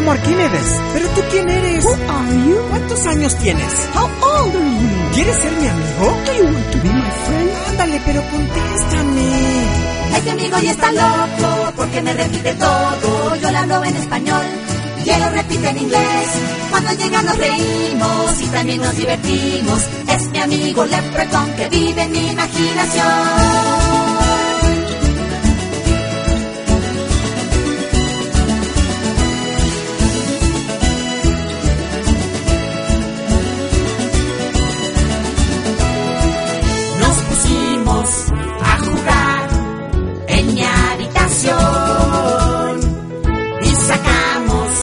amor, ¿quién eres? ¿Pero tú quién eres? Who are you? ¿Cuántos años tienes? How old are you? ¿Quieres ser mi amigo? Do you want to be my friend? Ándale, pero contéstame. Este amigo ya está loco porque me repite todo. Yo le hablo en español y él lo repite en inglés. Cuando llega nos reímos y también nos divertimos. Es mi amigo Leprechaun que vive en mi imaginación.